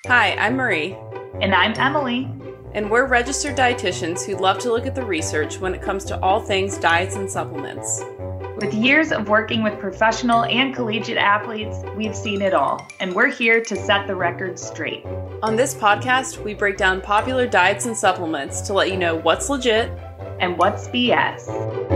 Hi, I'm Marie. And I'm Emily. And we're registered dietitians who love to look at the research when it comes to all things diets and supplements. With years of working with professional and collegiate athletes, we've seen it all, and we're here to set the record straight. On this podcast, we break down popular diets and supplements to let you know what's legit and what's BS.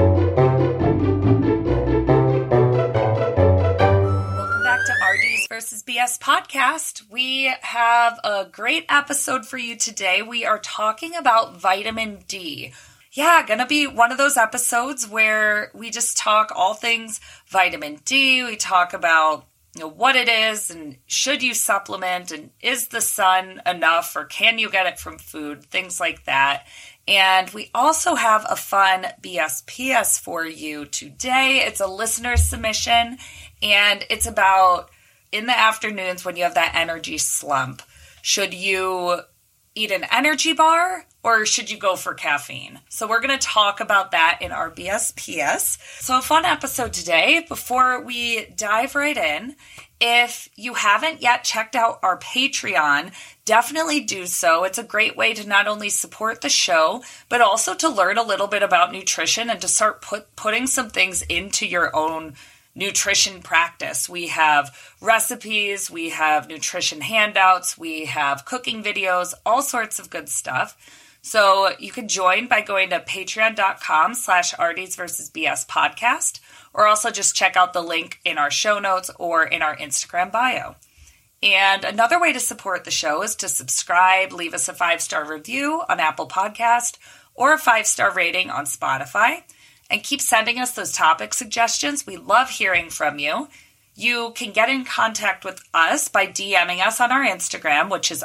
Versus BS podcast. We have a great episode for you today. We are talking about vitamin D. Yeah, gonna be one of those episodes where we just talk all things vitamin D. We talk about what it is and should you supplement and is the sun enough or can you get it from food, things like that. And we also have a fun BSPS for you today. It's a listener submission and it's about in the afternoons when you have that energy slump, should you eat an energy bar or should you go for caffeine? So we're going to talk about that in our BSPS. So a fun episode today. Before we dive right in, if you haven't yet checked out our Patreon, definitely do so. It's a great way to not only support the show, but also to learn a little bit about nutrition and to start putting some things into your own nutrition practice. We have recipes, we have nutrition handouts, we have cooking videos, all sorts of good stuff. So you can join by going to patreon.com/Arties versus BS podcast, or also just check out the link in our show notes or in our Instagram bio. And another way to support the show is to subscribe, leave us a 5-star review on Apple Podcast or a 5-star rating on Spotify. And keep sending us those topic suggestions. We love hearing from you. You can get in contact with us by DMing us on our Instagram, which is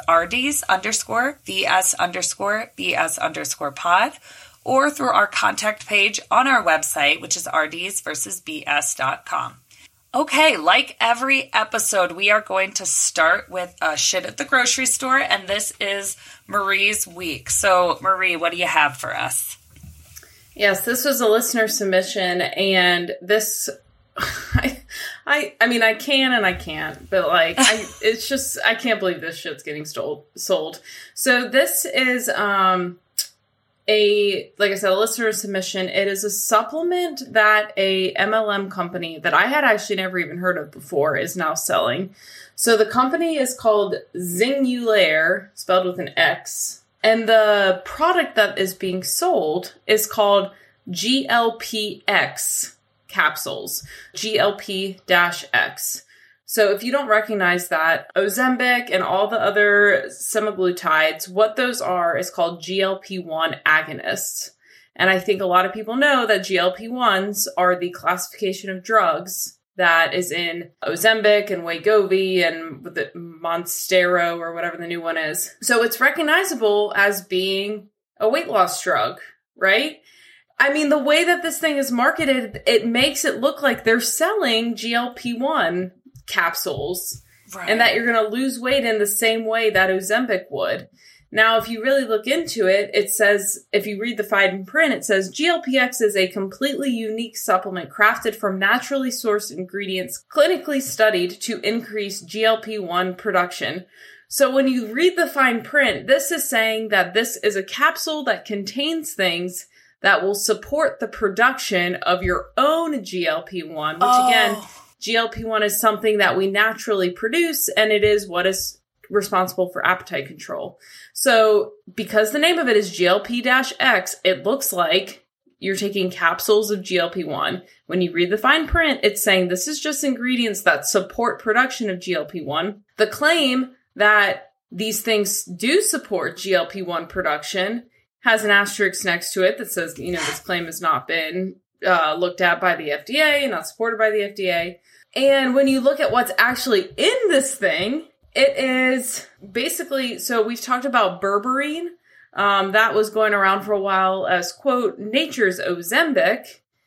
RDs_VS_BS_pod, or through our contact page on our website, which is RDsversusBS.com. Okay, like every episode, we are going to start with shit at the grocery store, and this is Marie's week. So, Marie, what do you have for us? Yes, this was a listener submission, and this, I mean, I can and I can't, but it's just, I can't believe this shit's getting sold. So this is, like I said, a listener submission. It is a supplement that a MLM company that I had actually never even heard of before is now selling. So the company is called Xingulair, spelled with an X. And the product that is being sold is called GLP-X capsules, GLP-X. So if you don't recognize that, Ozempic and all the other semaglutides, what those are is called GLP-1 agonists. And I think a lot of people know that GLP-1s are the classification of drugs that is in Ozempic and Wegovy and the Monstero or whatever the new one is. So it's recognizable as being a weight loss drug, right? I mean, the way that this thing is marketed, it makes it look like they're selling GLP-1 capsules, right, and that you're going to lose weight in the same way that Ozempic would. Now, if you really look into it, it says, if you read the fine print, it says GLP-X is a completely unique supplement crafted from naturally sourced ingredients, clinically studied to increase GLP-1 production. So when you read the fine print, this is saying that this is a capsule that contains things that will support the production of your own GLP-1, which again, GLP-1 is something that we naturally produce, and it is what is responsible for appetite control. So because the name of it is GLP-X, it looks like you're taking capsules of GLP-1. When you read the fine print, it's saying this is just ingredients that support production of GLP-1. The claim that these things do support GLP-1 production has an asterisk next to it that says, this claim has not been looked at by the FDA, not supported by the FDA. And when you look at what's actually in this thing, it is basically, so we've talked about berberine. That was going around for a while as, quote, nature's Ozempic.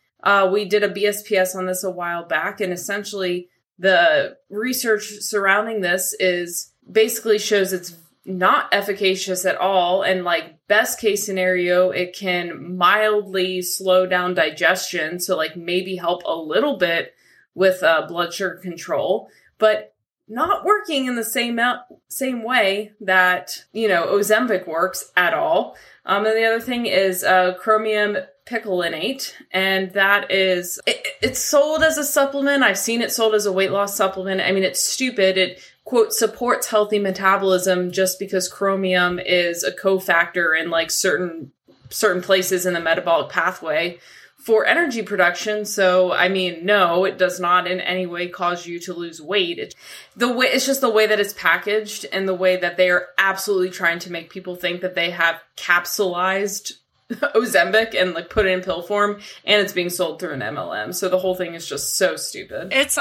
We did a BSPS on this a while back, and essentially the research surrounding this is basically shows it's not efficacious at all. And best case scenario, it can mildly slow down digestion. So maybe help a little bit with blood sugar control. But not working in the same way that, Ozempic works at all. And the other thing is chromium picolinate, and that is, it's sold as a supplement. I've seen it sold as a weight loss supplement. I mean, it's stupid. It, quote, supports healthy metabolism just because chromium is a cofactor in like certain places in the metabolic pathway for energy production. So, I mean, no, it does not in any way cause you to lose weight. It's just the way that it's packaged and the way that they are absolutely trying to make people think that they have capsulized Ozempic and like put it in pill form, and it's being sold through an MLM. So the whole thing is just so stupid. It's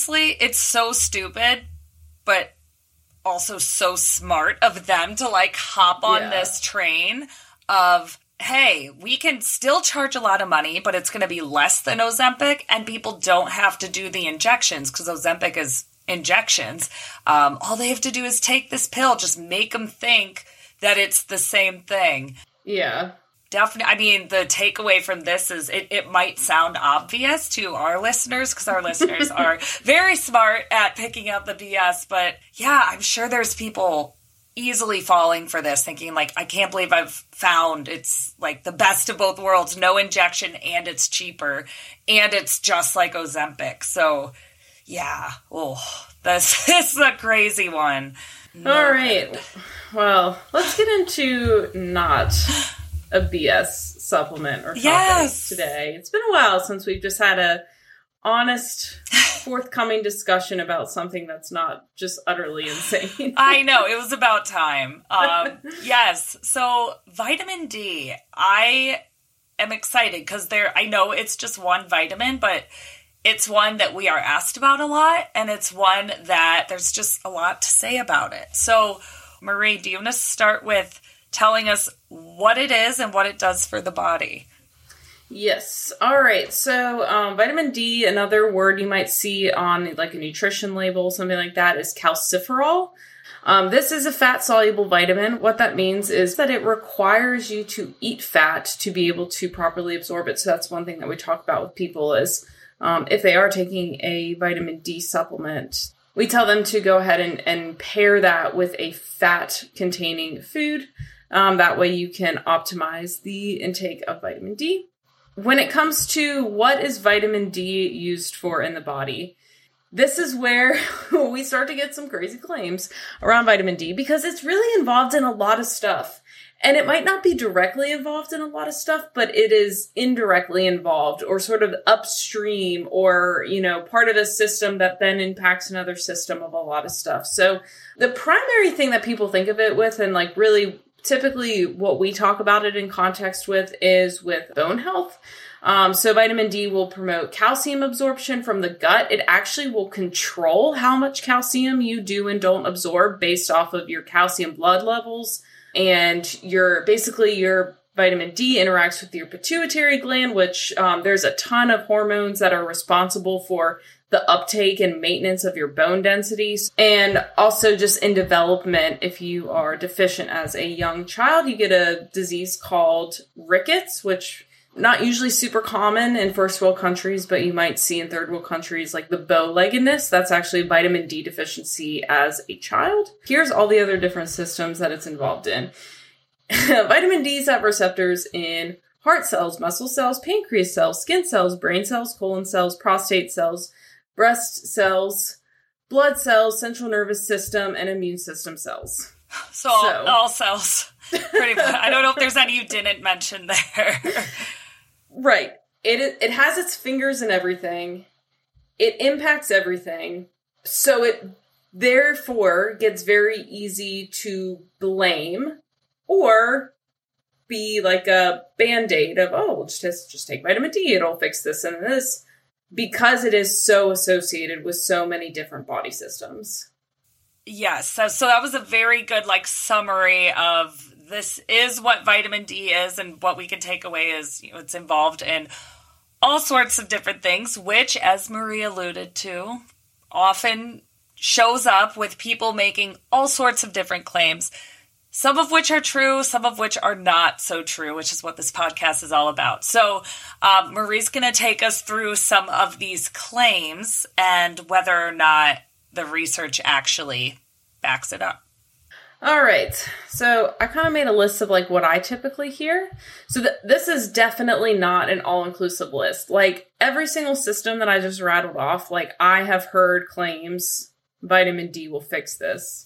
so stupid, but also so smart of them to like hop on this train of, hey, we can still charge a lot of money, but it's going to be less than Ozempic, and people don't have to do the injections because Ozempic is injections. All they have to do is take this pill, just make them think that it's the same thing. Yeah. Definitely. I mean, the takeaway from this is it might sound obvious to our listeners because our listeners are very smart at picking up the BS. But yeah, I'm sure there's people easily falling for this, thinking like, I can't believe I've found it's like the best of both worlds, no injection, and it's cheaper, and it's just like Ozempic. So yeah, this is a crazy one. No. All right. Well, let's get into not a BS supplement or topic today. It's been a while since we've just had a honest, forthcoming discussion about something that's not just utterly insane. I know, it was about time. Yes, so vitamin D, I am excited because I know it's just one vitamin, but it's one that we are asked about a lot, and it's one that there's just a lot to say about it. So, Marie, do you want to start with telling us what it is and what it does for the body? Yes. All right. So vitamin D, another word you might see on like a nutrition label, something like that, is calciferol. This is a fat-soluble vitamin. What that means is that it requires you to eat fat to be able to properly absorb it. So that's one thing that we talk about with people is if they are taking a vitamin D supplement, we tell them to go ahead and pair that with a fat-containing food. That way you can optimize the intake of vitamin D. When it comes to what is vitamin D used for in the body, this is where we start to get some crazy claims around vitamin D because it's really involved in a lot of stuff. And it might not be directly involved in a lot of stuff, but it is indirectly involved or sort of upstream or, part of a system that then impacts another system of a lot of stuff. So the primary thing that people think of it with and like really typically what we talk about it in context with is with bone health. So vitamin D will promote calcium absorption from the gut. It actually will control how much calcium you do and don't absorb based off of your calcium blood levels. And your vitamin D interacts with your pituitary gland, which there's a ton of hormones that are responsible for the uptake and maintenance of your bone densities. And also just in development, if you are deficient as a young child, you get a disease called rickets, which not usually super common in first world countries, but you might see in third world countries like the bow-leggedness. That's actually vitamin D deficiency as a child. Here's all the other different systems that it's involved in. Vitamin D's have receptors in heart cells, muscle cells, pancreas cells, skin cells, brain cells, colon cells, prostate cells, breast cells, blood cells, central nervous system, and immune system cells. So all cells. Pretty much. I don't know if there's any you didn't mention there. Right. It has its fingers in everything. It impacts everything. So it therefore gets very easy to blame or be like a band-aid of, we'll just take vitamin D. It'll fix this and this. Because it is so associated with so many different body systems. Yes. So that was a very good summary of this is what vitamin D is, and what we can take away is it's involved in all sorts of different things, which, as Marie alluded to, often shows up with people making all sorts of different claims, some of which are true, some of which are not so true, which is what this podcast is all about. So Marie's going to take us through some of these claims and whether or not the research actually backs it up. All right. So I kind of made a list of like what I typically hear. So this is definitely not an all-inclusive list. Like every single system that I just rattled off, like I have heard claims vitamin D will fix this.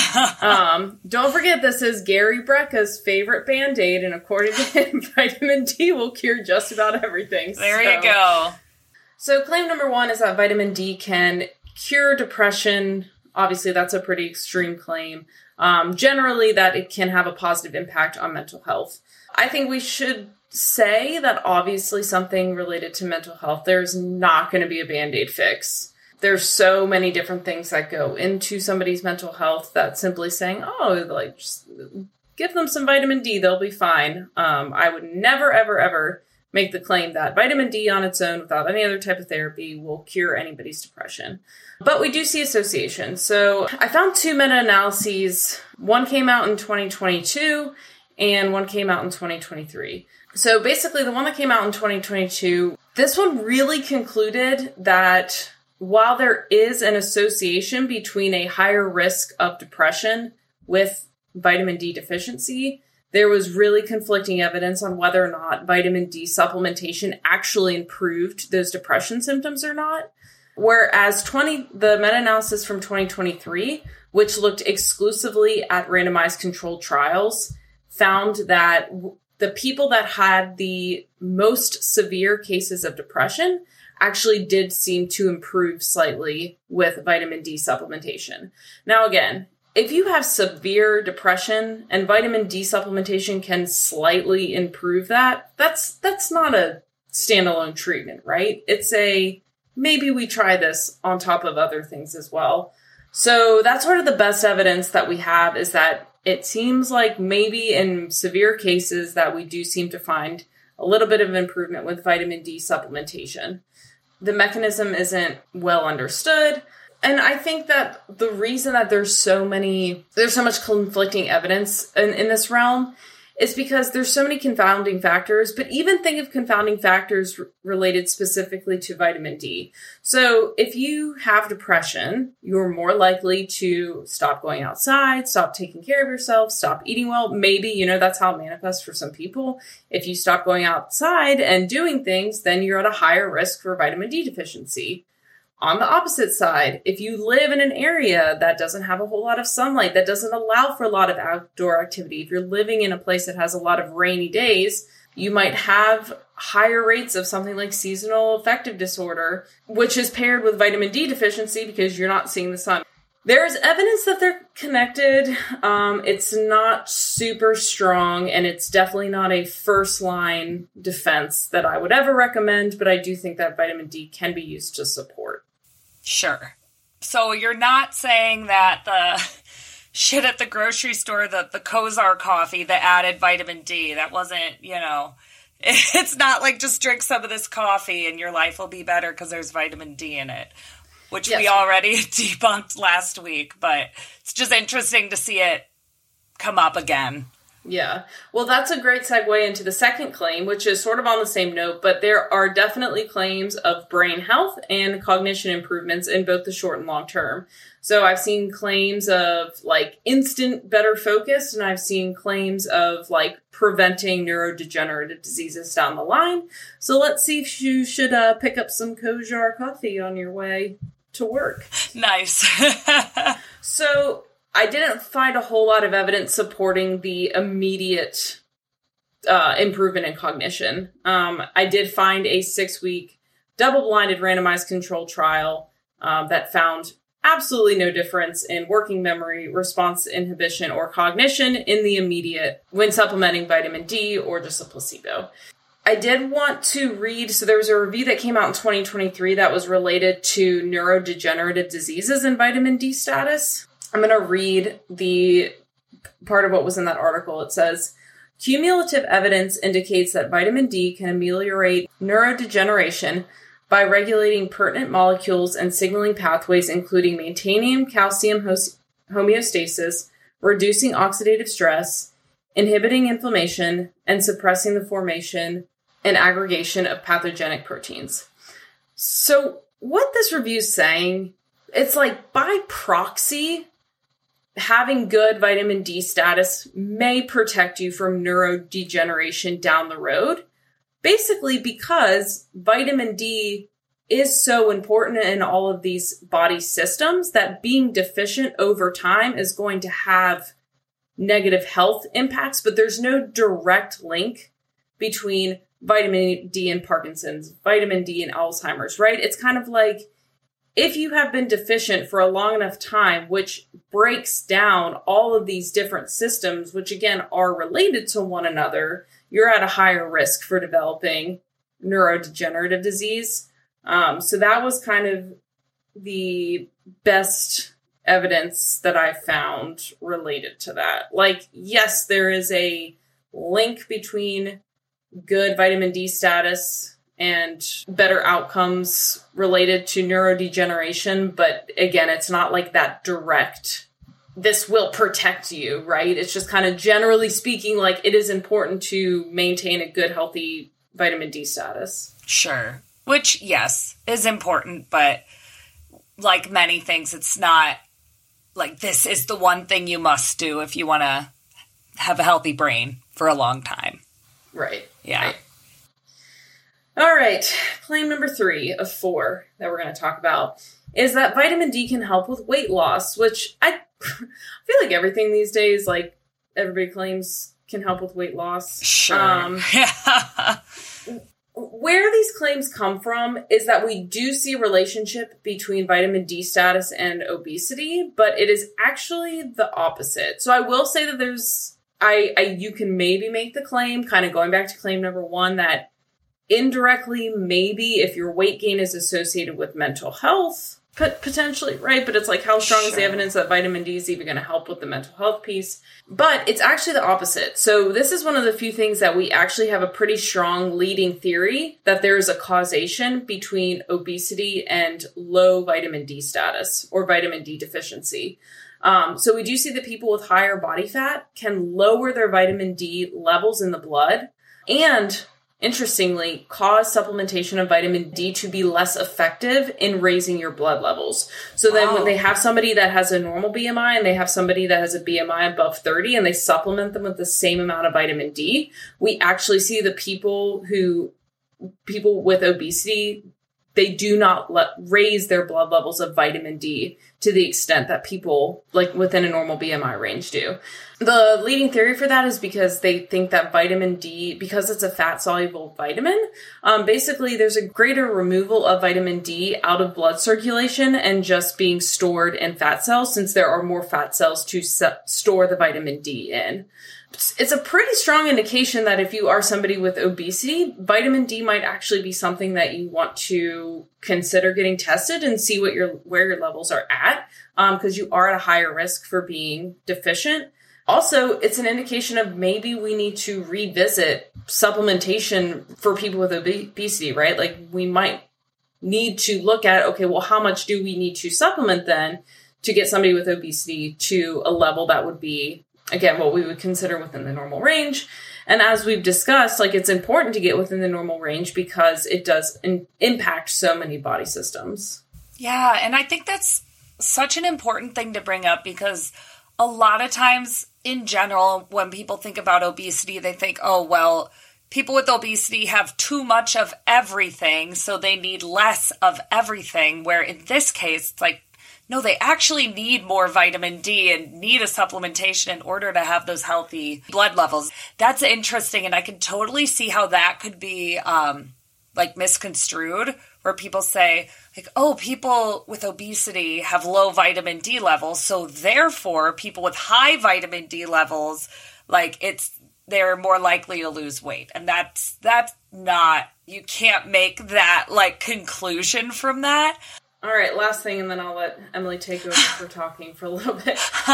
Don't forget, this is Gary Brecka's favorite Band-Aid, and according to him, vitamin D will cure just about everything. There you go. So claim number one is that vitamin D can cure depression. Obviously, that's a pretty extreme claim. Generally, that it can have a positive impact on mental health. I think we should say that obviously something related to mental health, there's not going to be a Band-Aid fix. There's so many different things that go into somebody's mental health that simply saying, oh, like, just give them some vitamin D, they'll be fine. I would never, ever, ever make the claim that vitamin D on its own without any other type of therapy will cure anybody's depression. But we do see associations. So I found two meta-analyses. One came out in 2022 and one came out in 2023. So basically the one that came out in 2022, this one really concluded that while there is an association between a higher risk of depression with vitamin D deficiency, there was really conflicting evidence on whether or not vitamin D supplementation actually improved those depression symptoms or not. Whereas the meta-analysis from 2023, which looked exclusively at randomized controlled trials, found that the people that had the most severe cases of depression actually did seem to improve slightly with vitamin D supplementation. Now, again, if you have severe depression and vitamin D supplementation can slightly improve that, that's not a standalone treatment, right? It's maybe we try this on top of other things as well. So that's sort of the best evidence that we have, is that it seems like maybe in severe cases that we do seem to find a little bit of improvement with vitamin D supplementation. The mechanism isn't well understood. And I think that the reason that there's so much conflicting evidence in this realm is because there's so many confounding factors, but even think of confounding factors related specifically to vitamin D. So if you have depression, you're more likely to stop going outside, stop taking care of yourself, stop eating well. Maybe, that's how it manifests for some people. If you stop going outside and doing things, then you're at a higher risk for vitamin D deficiency. On the opposite side, if you live in an area that doesn't have a whole lot of sunlight, that doesn't allow for a lot of outdoor activity, if you're living in a place that has a lot of rainy days, you might have higher rates of something like seasonal affective disorder, which is paired with vitamin D deficiency because you're not seeing the sun. There is evidence that they're connected. It's not super strong, and it's definitely not a first-line defense that I would ever recommend, but I do think that vitamin D can be used to support. Sure. So you're not saying that the shit at the grocery store, the Kozar coffee that added vitamin D, that wasn't, it's not like just drink some of this coffee and your life will be better because there's vitamin D in it, which we already debunked last week, but it's just interesting to see it come up again. Yeah. Well, that's a great segue into the second claim, which is sort of on the same note, but there are definitely claims of brain health and cognition improvements in both the short and long term. So I've seen claims of like instant better focus, and I've seen claims of like preventing neurodegenerative diseases down the line. So let's see if you should pick up some Kozar coffee on your way to work. Nice. So I didn't find a whole lot of evidence supporting the immediate improvement in cognition. I did find a 6-week double-blinded randomized controlled trial that found absolutely no difference in working memory, response inhibition, or cognition in the immediate when supplementing vitamin D or just a placebo. I did want to read, so there was a review that came out in 2023 that was related to neurodegenerative diseases and vitamin D status. I'm going to read the part of what was in that article. It says, cumulative evidence indicates that vitamin D can ameliorate neurodegeneration by regulating pertinent molecules and signaling pathways, including maintaining calcium homeostasis, reducing oxidative stress, inhibiting inflammation, and suppressing the formation and aggregation of pathogenic proteins. So what this review is saying, it's like by proxy, having good vitamin D status may protect you from neurodegeneration down the road, basically because vitamin D is so important in all of these body systems that being deficient over time is going to have negative health impacts, but there's no direct link between vitamin D and Parkinson's, vitamin D and Alzheimer's, right? It's kind of like if you have been deficient for a long enough time, which breaks down all of these different systems, which again are related to one another, you're at a higher risk for developing neurodegenerative disease. So that was kind of the best evidence that I found related to that. Like, yes, there is a link between good vitamin D status and better outcomes related to neurodegeneration. But again, it's not like that direct, this will protect you, right? It's just kind of generally speaking, like it is important to maintain a good, healthy vitamin D status. Sure. Which, yes, is important, but like many things, it's not like this is the one thing you must do if you want to have a healthy brain for a long time. Right. Yeah. Right. All right. Claim number 3 of 4 that we're going to talk about is that vitamin D can help with weight loss, which I feel like everything these days, like everybody claims can help with weight loss. Sure. Where these claims come from is that we do see a relationship between vitamin D status and obesity, but it is actually the opposite. So I will say that you can maybe make the claim, kind of going back to claim number 1, that indirectly, maybe if your weight gain is associated with mental health, potentially, right? But it's like, how strong is the evidence that vitamin D is even going to help with the mental health piece? But it's actually the opposite. So this is one of the few things that we actually have a pretty strong leading theory that there is a causation between obesity and low vitamin D status or vitamin D deficiency. So we do see that people with higher body fat can lower their vitamin D levels in the blood and, interestingly, cause supplementation of vitamin D to be less effective in raising your blood levels. So then when they have somebody that has a normal BMI and they have somebody that has a BMI above 30 and they supplement them with the same amount of vitamin D, we actually see the people with obesity, they do not raise their blood levels of vitamin D to the extent that people like within a normal BMI range do. The leading theory for that is because they think that vitamin D, because it's a fat-soluble vitamin, basically there's a greater removal of vitamin D out of blood circulation and just being stored in fat cells, since there are more fat cells to store the vitamin D in. It's a pretty strong indication that if you are somebody with obesity, vitamin D might actually be something that you want to consider getting tested and see where your levels are at, because you are at a higher risk for being deficient. Also, it's an indication of maybe we need to revisit supplementation for people with obesity, right? Like we might need to look at, okay, well, how much do we need to supplement then to get somebody with obesity to a level that would be, again, what we would consider within the normal range. And as we've discussed, like it's important to get within the normal range because it does impact so many body systems. Yeah, and I think that's such an important thing to bring up because a lot of times in general, when people think about obesity, they think, oh, well, people with obesity have too much of everything, so they need less of everything, where in this case, it's like, no, they actually need more vitamin D and need a supplementation in order to have those healthy blood levels. That's interesting, and I can totally see how that could be misconstrued, where people say, like, oh, people with obesity have low vitamin D levels, so therefore people with high vitamin D levels, they're more likely to lose weight. And that's not, you can't make that conclusion from that. All right, last thing, and then I'll let Emily take over for talking for a little bit.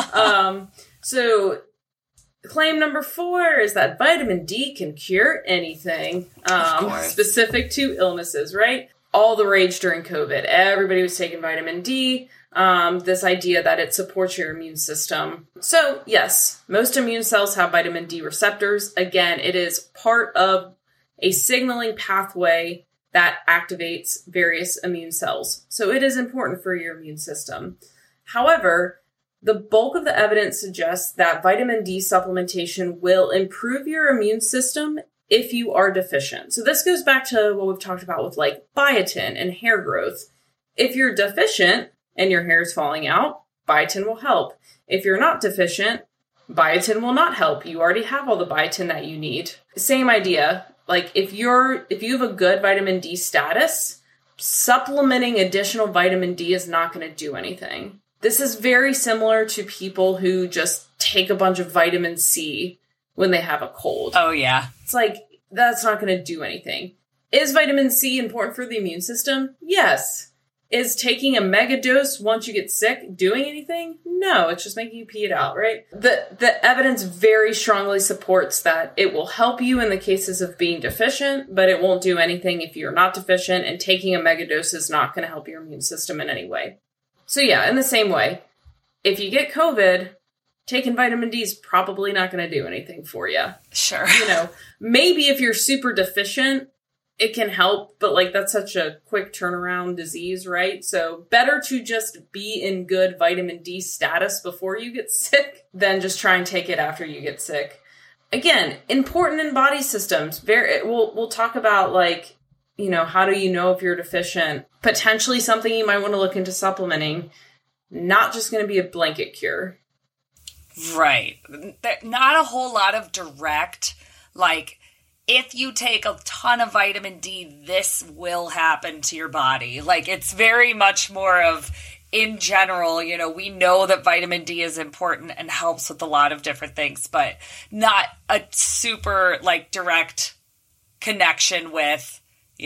So claim number 4 is that vitamin D can cure anything, specific to illnesses, right? All the rage during COVID. Everybody was taking vitamin D. This idea that it supports your immune system. So yes, most immune cells have vitamin D receptors. Again, it is part of a signaling pathway that activates various immune cells. So it is important for your immune system. However, the bulk of the evidence suggests that vitamin D supplementation will improve your immune system if you are deficient. So this goes back to what we've talked about with like biotin and hair growth. If you're deficient and your hair is falling out, biotin will help. If you're not deficient, biotin will not help. You already have all the biotin that you need. Same idea. Like if you have a good vitamin D status, supplementing additional vitamin D is not going to do anything. This is very similar to people who just take a bunch of vitamin C when they have a cold. Oh, yeah. It's like, that's not going to do anything. Is vitamin C important for the immune system? Yes. Is taking a mega dose once you get sick doing anything? No, it's just making you pee it out, right? The evidence very strongly supports that it will help you in the cases of being deficient, but it won't do anything if you're not deficient, and taking a mega dose is not going to help your immune system in any way. So yeah, in the same way, if you get COVID, taking vitamin D is probably not going to do anything for you. Sure. Maybe if you're super deficient, it can help, but like that's such a quick turnaround disease, right? So better to just be in good vitamin D status before you get sick than just try and take it after you get sick. Again, important in body systems. We'll talk about like, how do you know if you're deficient? Potentially something you might want to look into supplementing. Not just going to be a blanket cure. Right. Not a whole lot of direct, like, if you take a ton of vitamin D, this will happen to your body. Like, it's very much more of, in general, we know that vitamin D is important and helps with a lot of different things, but not a super, like, direct connection with,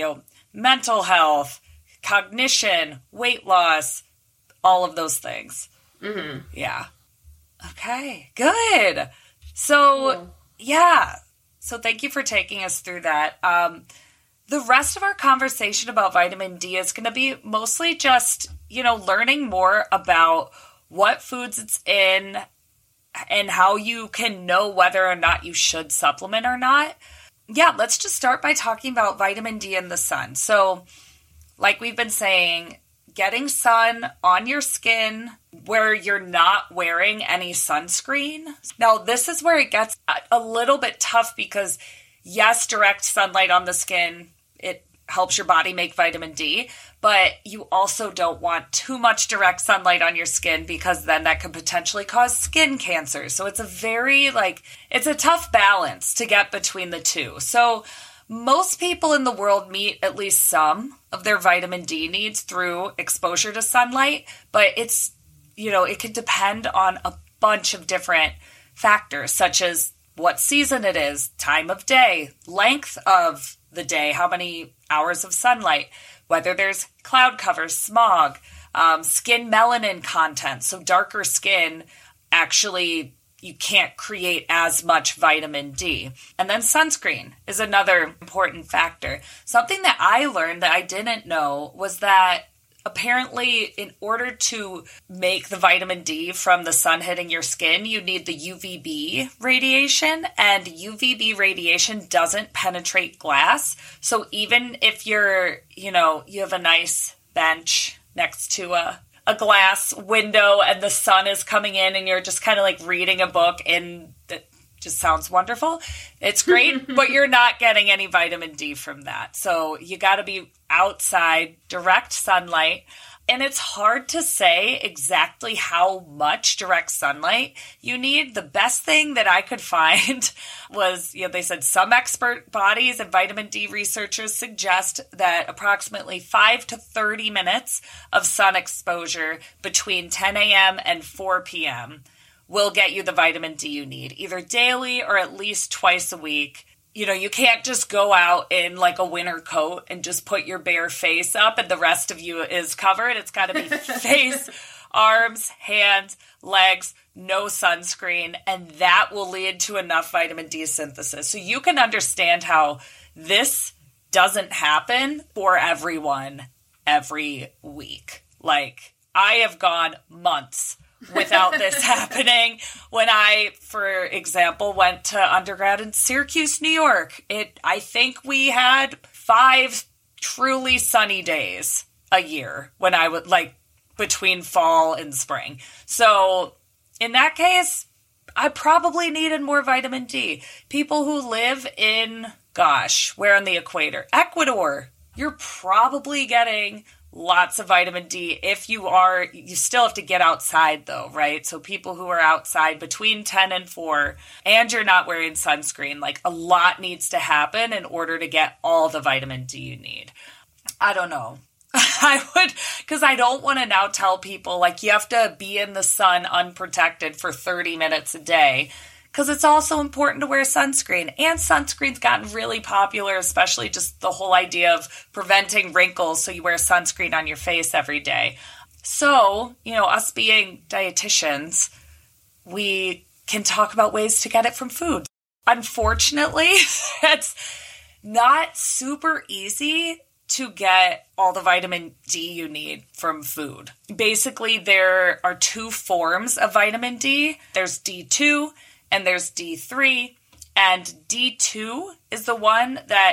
mental health, cognition, weight loss, all of those things. Mm-hmm. Yeah. Okay, good. So, yeah. So thank you for taking us through that. The rest of our conversation about vitamin D is going to be mostly just, learning more about what foods it's in and how you can know whether or not you should supplement or not. Yeah, let's just start by talking about vitamin D in the sun. So, like we've been saying, getting sun on your skin where you're not wearing any sunscreen. Now, this is where it gets a little bit tough because, yes, direct sunlight on the skin, it helps your body make vitamin D, but you also don't want too much direct sunlight on your skin because then that could potentially cause skin cancer. So it's it's a tough balance to get between the two. So most people in the world meet at least some of their vitamin D needs through exposure to sunlight, but it's, it can depend on a bunch of different factors, such as what season it is, time of day, length of the day, how many hours of sunlight, whether there's cloud cover, smog, skin melanin content. So darker skin, actually, you can't create as much vitamin D. And then sunscreen is another important factor. Something that I learned that I didn't know was that apparently in order to make the vitamin D from the sun hitting your skin, you need the UVB radiation, and UVB radiation doesn't penetrate glass. So even if you're, you have a nice bench next to a glass window and the sun is coming in and you're just kind of like reading a book and that just sounds wonderful. It's great, but you're not getting any vitamin D from that. So you got to be outside, direct sunlight. And it's hard to say exactly how much direct sunlight you need. The best thing that I could find was, they said some expert bodies and vitamin D researchers suggest that approximately 5 to 30 minutes of sun exposure between 10 a.m. and 4 p.m. will get you the vitamin D you need, either daily or at least twice a week. You can't just go out in like a winter coat and just put your bare face up and the rest of you is covered. It's got to be face, arms, hands, legs, no sunscreen, and that will lead to enough vitamin D synthesis. So you can understand how this doesn't happen for everyone every week. Like, I have gone months without this happening. When I, for example, went to undergrad in Syracuse, New York, I think we had 5 truly sunny days a year when I would like between fall and spring. So in that case, I probably needed more vitamin D. People who live in, where on the equator? Ecuador. You're probably getting lots of vitamin D. If you are, you still have to get outside though, right? So people who are outside between 10 and 4 and you're not wearing sunscreen, like a lot needs to happen in order to get all the vitamin D you need. I don't know. I would, because I don't want to now tell people like you have to be in the sun unprotected for 30 minutes a day, because it's also important to wear sunscreen. And sunscreen's gotten really popular, especially just the whole idea of preventing wrinkles. So you wear sunscreen on your face every day. So, us being dietitians, we can talk about ways to get it from food. Unfortunately, it's not super easy to get all the vitamin D you need from food. Basically, there are 2 forms of vitamin D. There's D2 and there's D3. And D2 is the one that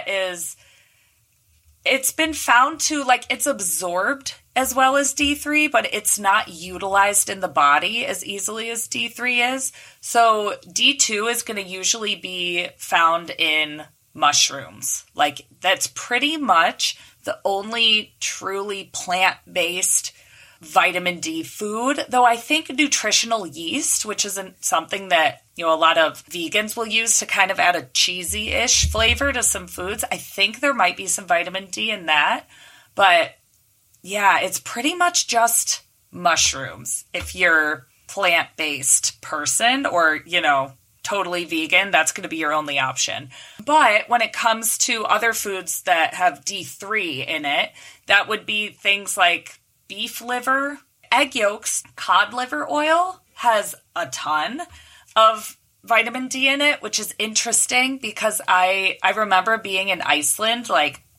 it's been found to, it's absorbed as well as D3, but it's not utilized in the body as easily as D3 is. So D2 is going to usually be found in mushrooms. That's pretty much the only truly plant-based vitamin D food, though I think nutritional yeast, which isn't something that, a lot of vegans will use to kind of add a cheesy-ish flavor to some foods. I think there might be some vitamin D in that, but yeah, it's pretty much just mushrooms. If you're plant-based person or, totally vegan, that's going to be your only option. But when it comes to other foods that have D3 in it, that would be things like beef liver, egg yolks. Cod liver oil has a ton of vitamin D in it, which is interesting because I remember being in Iceland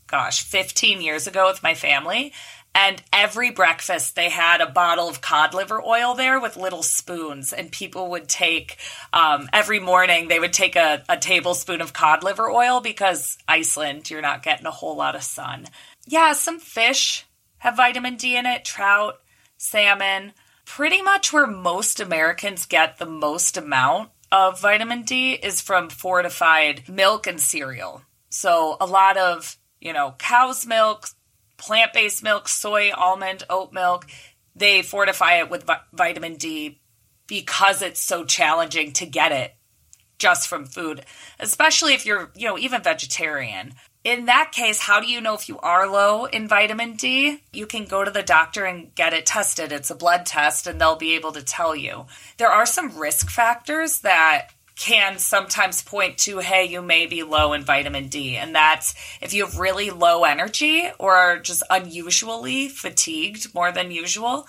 15 years ago with my family. And every breakfast, they had a bottle of cod liver oil there with little spoons. And people would take, every morning, they would take a tablespoon of cod liver oil because Iceland, you're not getting a whole lot of sun. Yeah, some fish have vitamin D in it, trout, salmon. Pretty much where most Americans get the most amount of vitamin D is from fortified milk and cereal. So a lot of, cow's milk, plant-based milk, soy, almond, oat milk, they fortify it with vitamin D because it's so challenging to get it just from food, especially if you're, even vegetarian. In that case, how do you know if you are low in vitamin D? You can go to the doctor and get it tested. It's a blood test, and they'll be able to tell you. There are some risk factors that can sometimes point to, hey, you may be low in vitamin D. And that's if you have really low energy or just unusually fatigued more than usual.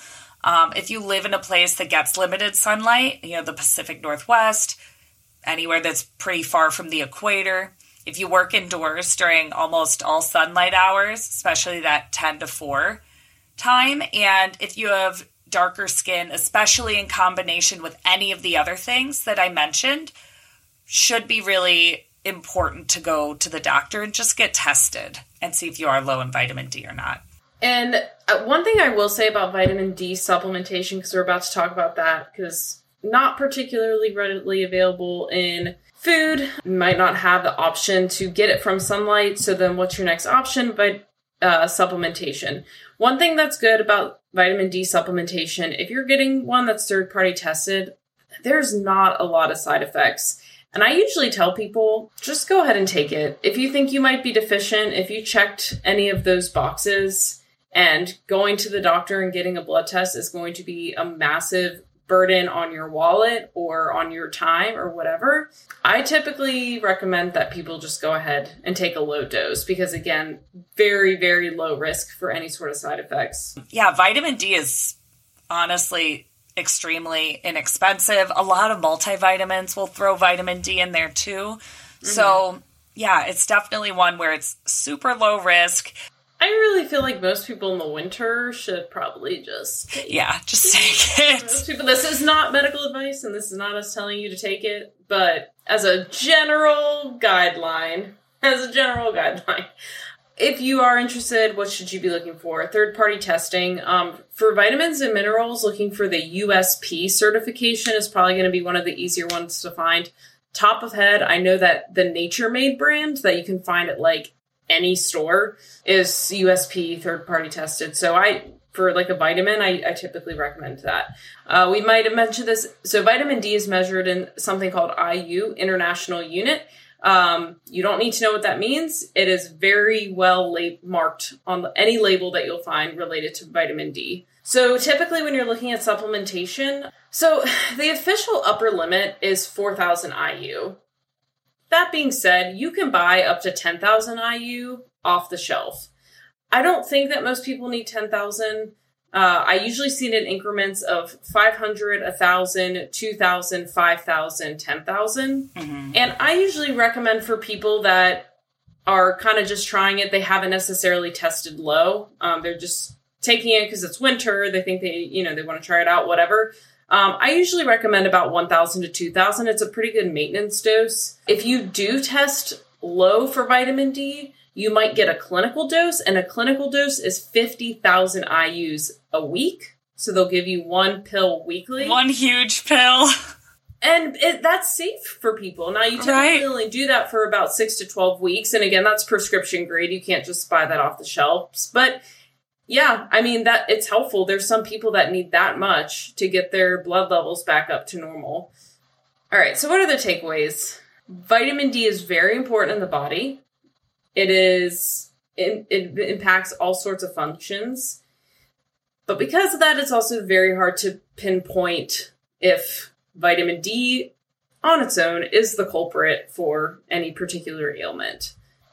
If you live in a place that gets limited sunlight, the Pacific Northwest, anywhere that's pretty far from the equator. If you work indoors during almost all sunlight hours, especially that 10 to 4 time, and if you have darker skin, especially in combination with any of the other things that I mentioned, should be really important to go to the doctor and just get tested and see if you are low in vitamin D or not. And one thing I will say about vitamin D supplementation, because we're about to talk about that, because not particularly readily available in food, you might not have the option to get it from sunlight. So then what's your next option? But supplementation. One thing that's good about vitamin D supplementation, if you're getting one that's third-party tested, there's not a lot of side effects. And I usually tell people, just go ahead and take it. If you think you might be deficient, if you checked any of those boxes, and going to the doctor and getting a blood test is going to be a massive burden on your wallet or on your time or whatever, I typically recommend that people just go ahead and take a low dose because, again, very, very low risk for any sort of side effects. Yeah, vitamin D is honestly extremely inexpensive. A lot of multivitamins will throw vitamin D in there too. Mm-hmm. So, yeah, it's definitely one where it's super low risk. I really feel like most people in the winter should probably just take just take it. Most people, this is not medical advice, and this is not us telling you to take it, but as a general guideline, if you are interested, what should you be looking for? Third-party testing. For vitamins and minerals, looking for the USP certification is probably going to be one of the easier ones to find. Top of head, I know that the Nature Made brand that you can find at like any store is USP third-party tested. So for like a vitamin, I typically recommend that. We might have mentioned this. So vitamin D is measured in something called IU, International Unit. You don't need to know what that means. It is very well marked on any label that you'll find related to vitamin D. So typically when you're looking at supplementation, so the official upper limit is 4,000 IU. That being said, you can buy up to 10,000 IU off the shelf. I don't think that most people need 10,000. I usually see it in increments of 500, 1,000, 2,000, 5,000, 10,000. Mm-hmm. And I usually recommend for people that are kind of just trying it. They haven't necessarily tested low. They're just taking it because it's winter. They think they want to try it out, whatever. I usually recommend about 1,000 to 2,000. It's a pretty good maintenance dose. If you do test low for vitamin D, you might get a clinical dose, and a clinical dose is 50,000 IUs a week. So they'll give you one pill weekly. One huge pill. And that's safe for people. Now, you typically only do that for about 6 to 12 weeks. And again, that's prescription grade. You can't just buy that off the shelves. But yeah, I mean, that it's helpful. There's some people that need that much to get their blood levels back up to normal. All right, so what are the takeaways? Vitamin D is very important in the body. It impacts all sorts of functions. But because of that, it's also very hard to pinpoint if vitamin D on its own is the culprit for any particular ailment.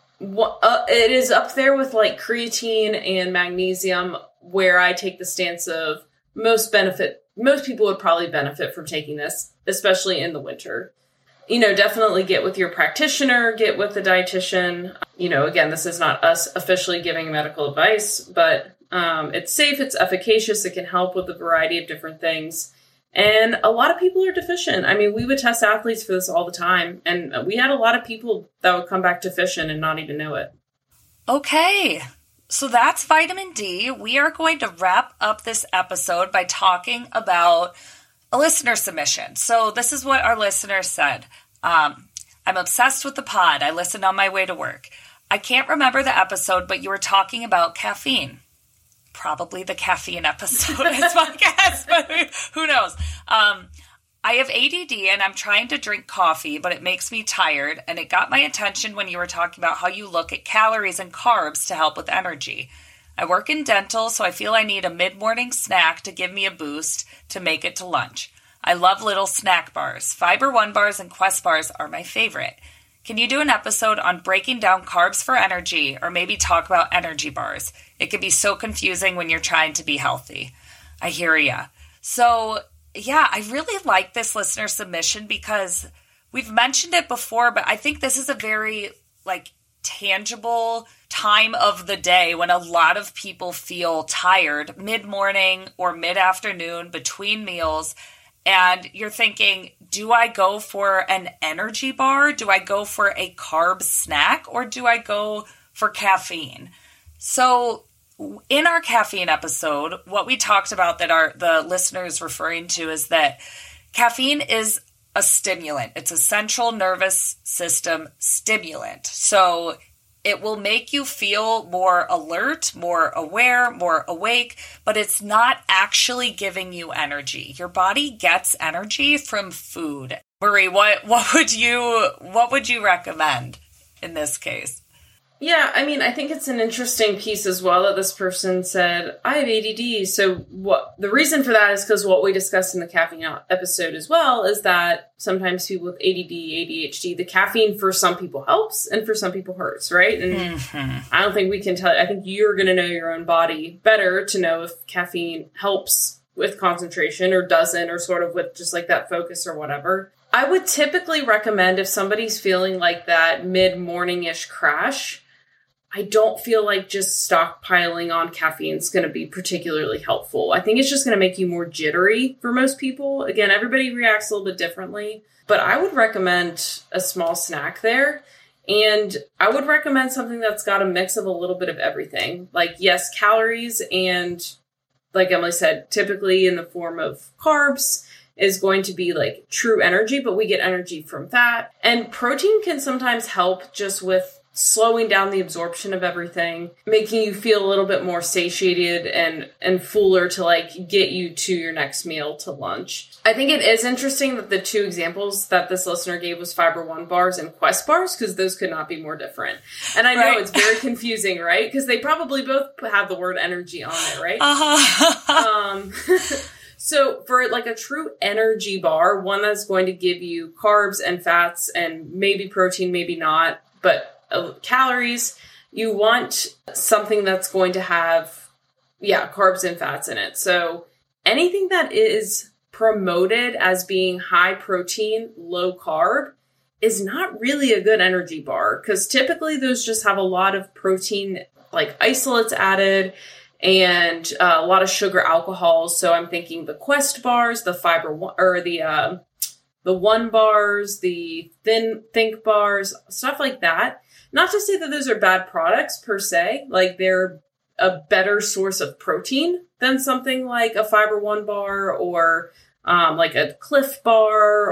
It is up there with like creatine and magnesium, where I take the stance of most people would probably benefit from taking this, especially in the winter. Definitely get with your practitioner, get with the dietitian. Again, this is not us officially giving medical advice, but it's safe, it's efficacious, it can help with a variety of different things. And a lot of people are deficient. I mean, we would test athletes for this all the time, and we had a lot of people that would come back deficient and not even know it. Okay, so that's vitamin D. We are going to wrap up this episode by talking about a listener submission. So this is what our listener said. I'm obsessed with the pod. I listened on my way to work. I can't remember the episode, but you were talking about caffeine. Probably the caffeine episode is my guess, but who knows? I have ADD and I'm trying to drink coffee, but it makes me tired. And it got my attention when you were talking about how you look at calories and carbs to help with energy. I work in dental, so I feel I need a mid-morning snack to give me a boost to make it to lunch. I love little snack bars. Fiber One bars and Quest bars are my favorite. Can you do an episode on breaking down carbs for energy, or maybe talk about energy bars? It can be so confusing when you're trying to be healthy. I hear ya. So, yeah, I really like this listener submission because we've mentioned it before, but I think this is a very, tangible time of the day when a lot of people feel tired mid-morning or mid-afternoon between meals. And you're thinking, do I go for an energy bar? Do I go for a carb snack? Or do I go for caffeine? So in our caffeine episode, what we talked about that the listener is referring to is that caffeine is a stimulant. It's a central nervous system stimulant. So it will make you feel more alert, more aware, more awake, but it's not actually giving you energy. Your body gets energy from food. Marie, what would you recommend in this case? Yeah, I mean, I think it's an interesting piece as well that this person said, I have ADD. So the reason for that is because what we discussed in the caffeine episode as well is that sometimes people with ADD, ADHD, the caffeine for some people helps and for some people hurts, right? And I don't think we can tell. I think you're going to know your own body better to know if caffeine helps with concentration or doesn't, or sort of with just like that focus or whatever. I would typically recommend if somebody's feeling like that mid-morning-ish crash, I don't feel like just stockpiling on caffeine is going to be particularly helpful. I think it's just going to make you more jittery for most people. Again, everybody reacts a little bit differently, but I would recommend a small snack there. And I would recommend something that's got a mix of a little bit of everything. Like, yes, calories, and like Emily said, typically in the form of carbs is going to be like true energy, but we get energy from fat. And protein can sometimes help just with slowing down the absorption of everything, making you feel a little bit more satiated and fuller to like get you to your next meal, to lunch. I think it is interesting that the two examples that this listener gave was Fiber One bars and Quest bars, because those could not be more different. And I know it's very confusing, right? Because they probably both have the word energy on it, right? So for like a true energy bar, one that's going to give you carbs and fats and maybe protein, maybe not, but calories, you want something that's going to have, carbs and fats in it. So anything that is promoted as being high protein, low carb is not really a good energy bar, because typically those just have a lot of protein, like isolates added, and a lot of sugar alcohols. So I'm thinking the Quest bars, the Fiber One, or the One bars, the Think bars, stuff like that. Not to say that those are bad products per se, like they're a better source of protein than something like a Fiber One bar, or like a Cliff bar,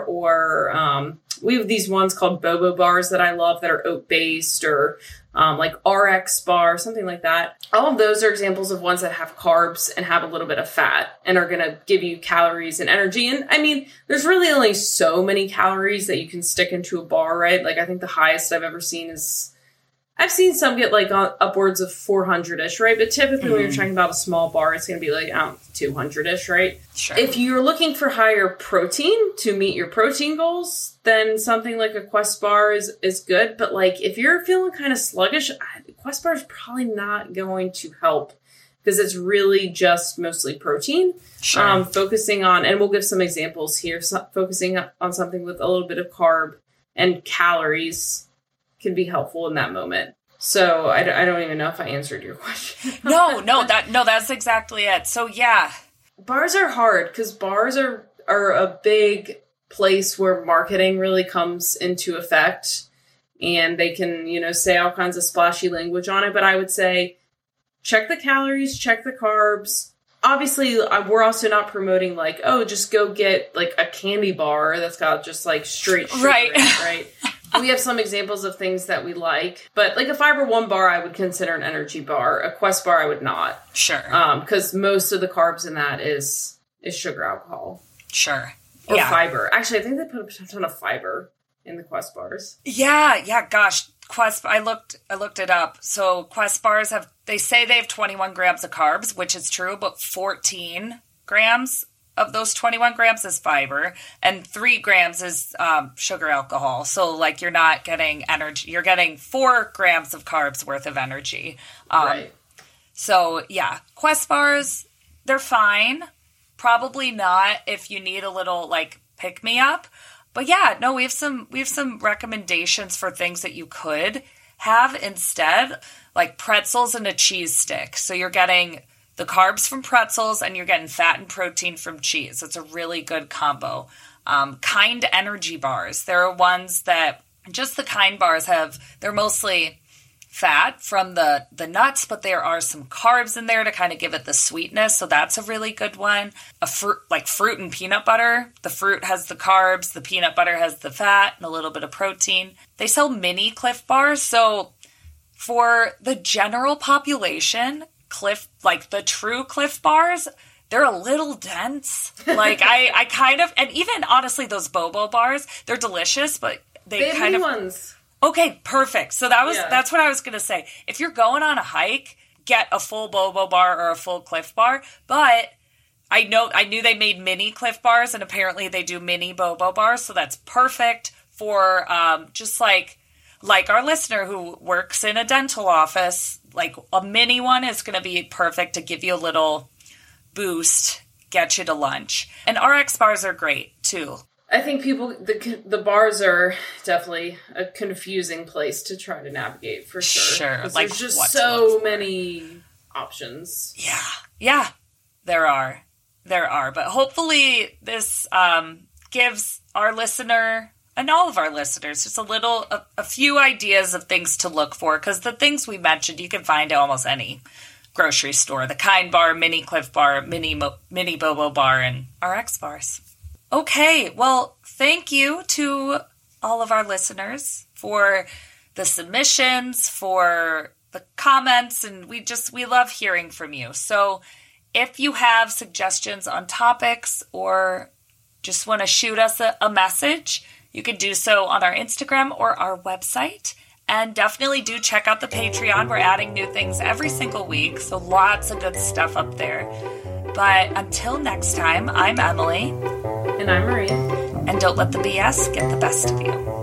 or we have these ones called Bobo bars that I love that are oat based, or like RX bar, something like that. All of those are examples of ones that have carbs and have a little bit of fat and are going to give you calories and energy. And I mean, there's really only so many calories that you can stick into a bar, right? Like I think the highest I've ever seen is, I've seen some get like upwards of 400-ish, right? But typically when you're talking about a small bar, it's going to be like, 200-ish, right? Sure. If you're looking for higher protein to meet your protein goals, then something like a Quest bar is good. But like if you're feeling kind of sluggish, Quest bar is probably not going to help, because it's really just mostly protein. Sure. Focusing on, and we'll give some examples here, focusing on something with a little bit of carb and calories can be helpful in that moment. So I don't even know if I answered your question. No, that's exactly it. So yeah. Bars are hard, because bars are a big place where marketing really comes into effect, and they can, say all kinds of splashy language on it. But I would say, check the calories, check the carbs. Obviously, we're also not promoting like, oh, just go get like a candy bar that's got just like straight sugar, right? We have some examples of things that we like, but like a Fiber One bar, I would consider an energy bar. A Quest bar, I would not. Sure. Because most of the carbs in that is sugar alcohol. Sure. Or fiber. Actually, I think they put a ton of fiber in the Quest bars. Yeah. Gosh, Quest. I looked it up. So Quest bars they say they have 21 grams of carbs, which is true, but 14 grams of those 21 grams is fiber, and 3 grams is sugar alcohol. So, like, you're not getting energy. You're getting 4 grams of carbs worth of energy. Right. So, yeah. Quest bars, they're fine. Probably not if you need a little, like, pick-me-up. But, yeah, no, we have some recommendations for things that you could have instead, like pretzels and a cheese stick. So you're getting the carbs from pretzels and you're getting fat and protein from cheese. It's a really good combo. Kind energy bars. There are ones that just the Kind bars they're mostly fat from the nuts, but there are some carbs in there to kind of give it the sweetness. So that's a really good one. Fruit and peanut butter. The fruit has the carbs, the peanut butter has the fat and a little bit of protein. They sell mini Cliff bars. So for the general population, the true Cliff bars, they're a little dense. Like I kind of, and even honestly, those Bobo bars, they're delicious, but they have kind new of ones. Okay, perfect. So that's what I was going to say. If you're going on a hike, get a full Bobo bar or a full Cliff bar. But I knew they made mini Cliff bars, and apparently they do mini Bobo bars. So that's perfect for just like our listener who works in a dental office. Like a mini one is going to be perfect to give you a little boost, get you to lunch. And RX bars are great too. I think the bars are definitely a confusing place to try to navigate for sure. Sure. Like there's just so many options. Yeah, there are. But hopefully this gives our listener and all of our listeners, just a few ideas of things to look for, because the things we mentioned you can find at almost any grocery store. The Kind Bar, Mini Cliff Bar, Mini Bobo Bar, and RX bars. Okay, well, thank you to all of our listeners for the submissions, for the comments, and we love hearing from you. So if you have suggestions on topics or just want to shoot us a message, you can do so on our Instagram or our website. And definitely do check out the Patreon. We're adding new things every single week, so lots of good stuff up there. But until next time, I'm Emily. And I'm Maria. And don't let the BS get the best of you.